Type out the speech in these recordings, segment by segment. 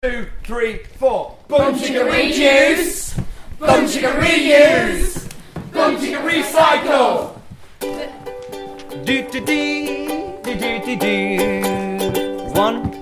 2, 3, 4. Boom chicka reduce, boom chicka reuse, boom chicka recycle. Do do do do do do do.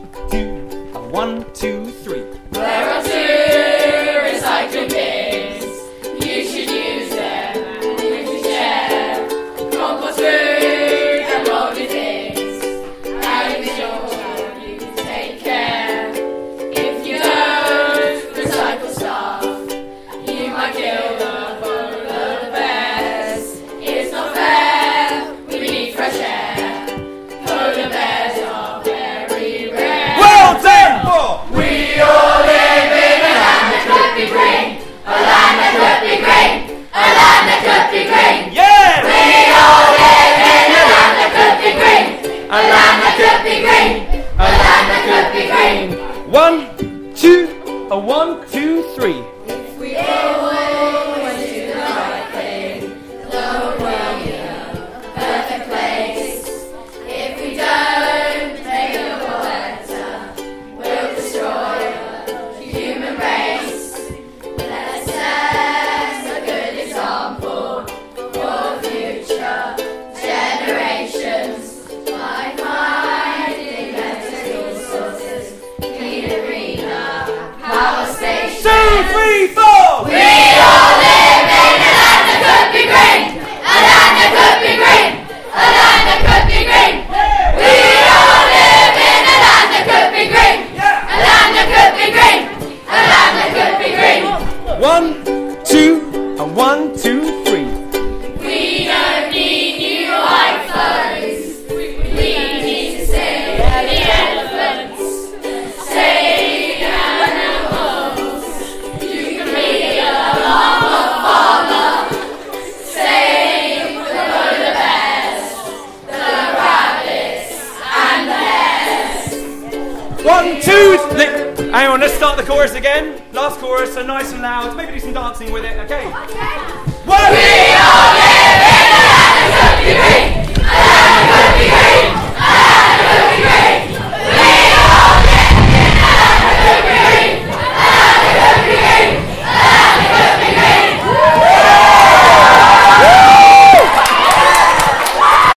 1, 2, 3. There are 2 recycling bins. You should use them. You should share. Compost food and moldy things. And be sure you take care. If you don't recycle stuff, you might kill the polar bears. It's not fair. We need fresh air. Polar bears are very rare. Well done! 4. We all live in a land that could be green, a land that could be green, a land that could be green. Yeah! We all live in a land that could be green, a land that could be green, a land that could be green. 1, 2, 1, 2, 3. If we always do the right thing, the world will be a perfect place. If we don't make the world better, we'll destroy the human race. Let's set a good example for future generations by finding better resources, cleaner, greener power stations. 2, 3, 4. We all live in a land that could be green, a land that could be green, a land that could be green. We all live in a land that could be green, a land that could be green, a land that could be green. 1, 2, 1, 2, 3. We don't need new iPhones. We need to save the elephants, save animals. You can be a llama farmer, save the polar bears, the rabbits, and the hares. 1, 2, hang on, let's start the chorus again. Last chorus, so nice and loud. Maybe do some dancing with it, okay? We